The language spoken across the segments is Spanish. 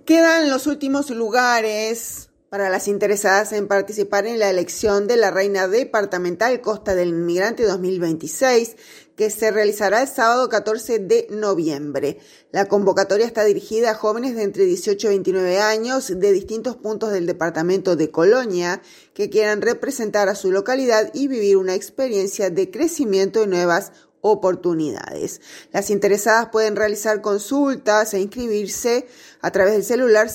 Quedan los últimos lugares para las interesadas en participar en la elección de la Reina Departamental Costa del Inmigrante 2026, que se realizará el sábado 14 de noviembre. La convocatoria está dirigida a jóvenes de entre 18 y 29 años de distintos puntos del departamento de Colonia que quieran representar a su localidad y vivir una experiencia de crecimiento y nuevas oportunidades. Las interesadas pueden realizar consultas e inscribirse a través del celular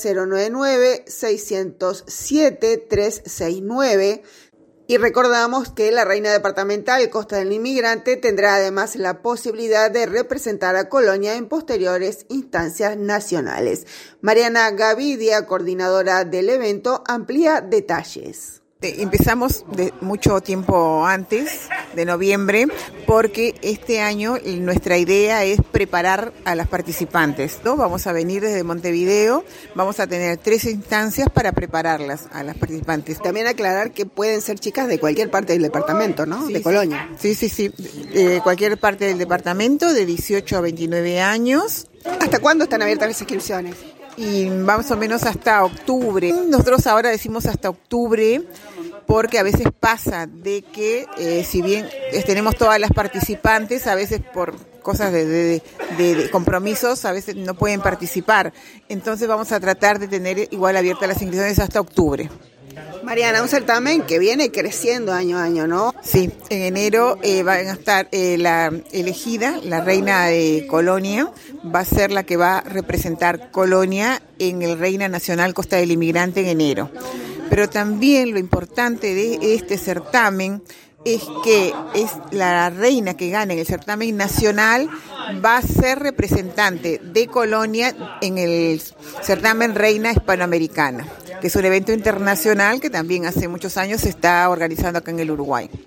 099-607-369. Y recordamos que la Reina Departamental Costa del Inmigrante tendrá además la posibilidad de representar a Colonia en posteriores instancias nacionales. Mariana Gavidia, coordinadora del evento, amplía detalles. Empezamos de mucho tiempo antes de noviembre porque este año nuestra idea es preparar a las participantes, ¿no? Vamos a venir desde Montevideo, vamos a tener 3 instancias para prepararlas a las participantes. También aclarar que pueden ser chicas de cualquier parte del departamento, ¿no? Sí, de Colonia. Sí, de cualquier parte del departamento, de 18 a 29 años. ¿Hasta cuándo están abiertas las inscripciones? Y más o menos hasta octubre. Nosotros ahora decimos hasta octubre porque a veces pasa de que si bien tenemos todas las participantes, a veces por cosas de compromisos, a veces no pueden participar. Entonces vamos a tratar de tener igual abiertas las inscripciones hasta octubre. Mariana, un certamen que viene creciendo año a año, ¿no? Sí, en enero va a estar la elegida, la reina de Colonia, va a ser la que va a representar Colonia en el Reina Nacional Costa del Inmigrante en enero. Pero también lo importante de este certamen es que es la reina que gana en el certamen nacional va a ser representante de Colonia en el certamen Reina Hispanoamericana, que es un evento internacional que también hace muchos años se está organizando acá en el Uruguay.